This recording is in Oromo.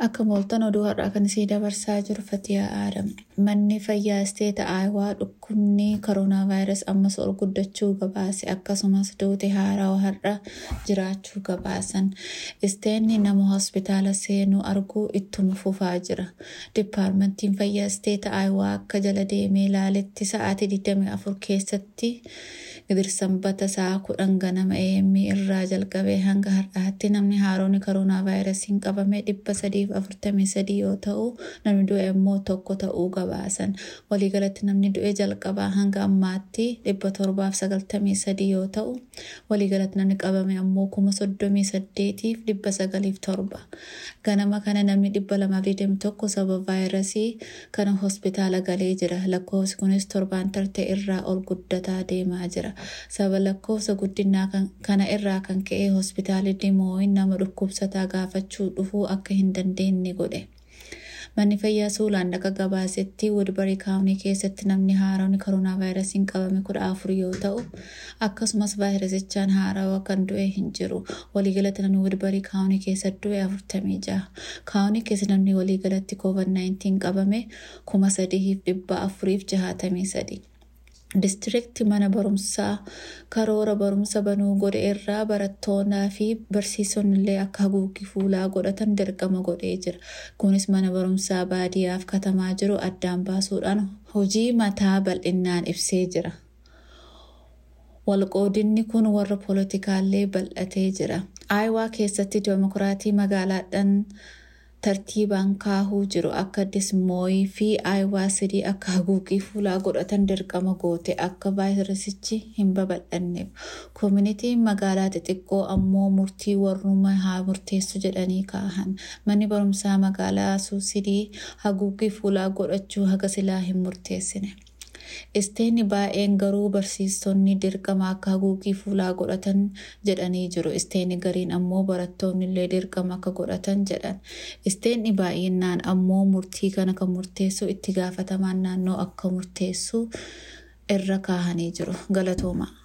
Akka mooltan oduu har'aa kan isii dabarsaa jiru Fatiyaa Aadam. Manni fayyaa isteeta Aayawaa dhukkubni koroonaavirus ammas ol guddachuu gabaase akkasumas duuti haarawaa har'a jiraachuu gabaasan. Isteenni nama hospitaala seenuu arguu ittuma fufaa jira. Dipaarmentiin fayyaa isteeta Aayawaa akka jala deemee ilaaletti sa'aatii 24 keessatti gidirsanbata sa'a 10 ganama AM irraa jalqabee hanga har'aatti namni haaroon koroonaavirasiin qabame 343 yoo ta'u namni du'e immoo tokko ta'uu gabaasan. Waliigalatti namni du'e jalqabaa hanga ammaatti 793 yoo ta'u waliigalatti namni qabame ammoo 38,907. Ganama kana namni 221 sababa vaayirasii kana hospitaala galee jira. Lakkoofsi kunis 7 irraa ol guddataa deemaa jira. Sababa lakkoofsa guddinaa kana irraa kan ka'e hospitaalli Dimooyin nama dhukkubsataa gaafachuu dhufuu akka hin dandeenye godhe. Manni fayyaa Suulaan akka gabaasetti Woodbury County keessatti namni haaroon koroonaavirasiin qabame 14 yoo ta'u akkasumas vaayirasichaan haarawaa kan du'e hin jiru. Waliigalatti namni Woodbury County keessatti du'e 46. County keessa namni waliigalatti COVID-19 qabame 3,463. District mana barumsaa karoora barumsa banuu godhe irraa barattoonnaa fi barsiisonnillee akka haguuggii fuulaa godhatan dirqama godhee jira. Kunis mana barumsaa baadiyyaaf katamaa jiru addaan baasuudhaan hojii mataa bal'innaan ibsee jira. Walqoodinni kun warra poolitikaallee bal'atee jira. Aayawaa keessatti Dimokiraatii magaalaadhaan tartiibaan kaahuu jiru akka Dismooyii fi Aayawaa Sidii akka haguuggii fuulaa godhatan dirqama goote akka vaayirasichi hin babal'anneef. Koominitiin magaalaa xixiqqoo ammoo murtii warrummaa haa murteessu jedhanii kaahan. Manni barumsaa magaalaa Sidii haguuggii fuulaa godhachuu haga silaa hin murteessine. Isteenni baay'een garuu barsiistonni dirqama akka haguuggii fuulaa godhatan jedhanii jiru. Isteenni gariin ammoo barattoonnillee dirqama akka godhatan jedhan. Isteenni baay'inaan ammoo murtii kana kan murteessu itti gaafatamaan naannoo akka murteessu irra kaahanii jiru. Galatooma.